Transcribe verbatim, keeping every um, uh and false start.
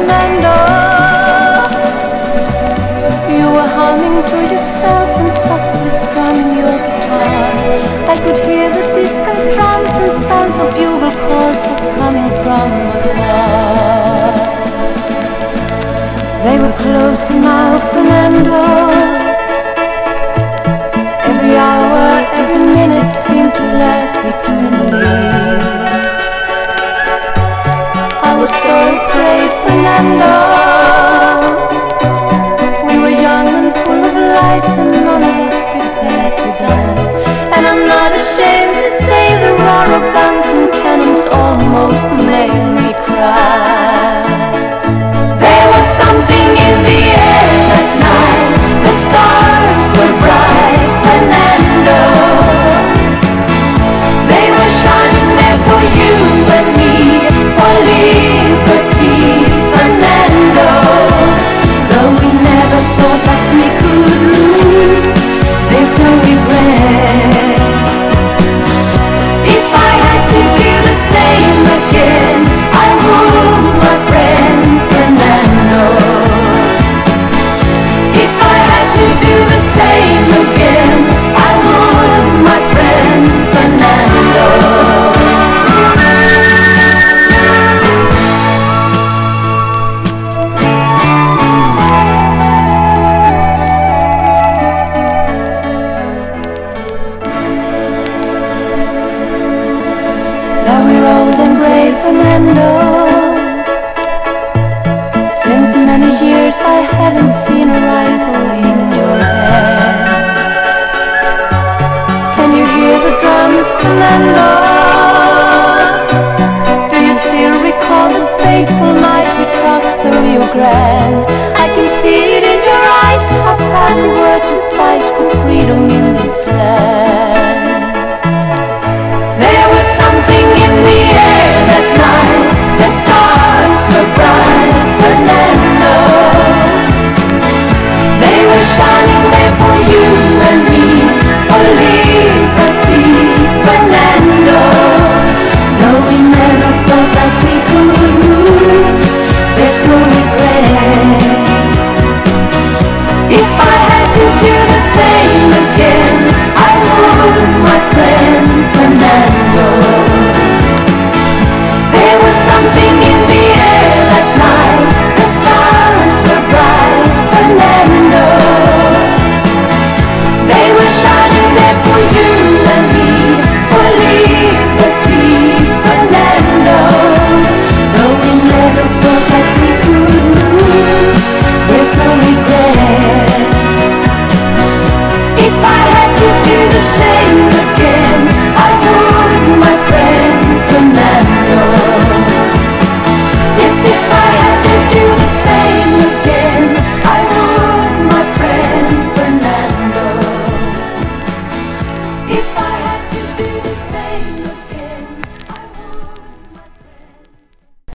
Fernando. You were humming to yourself and softly strumming your guitar. I could hear the distant drums and sounds of bugle calls were coming from afar. They were close now, Fernando. Every hour, every minute seemed to last eternally. I was so afraid, Fernando. We were young and full of life, and none of us prepared to die. And I'm not ashamed to say the roar of guns and cannons almost made me cry. There was something in the air that night. The stars were bright, Fernando. They were shining there for you and me, for liberty, Fernando. Though we never thought that we could lose, there's no regret. If I had to do the same again, I would, my friend Fernando. If I had to do the same again, I would, my friend Fernando. Now we're old and gray, Fernando. Since many years I haven't seen a rifle in your hand. Can you hear the drums, Fernando? Do you still recall the fateful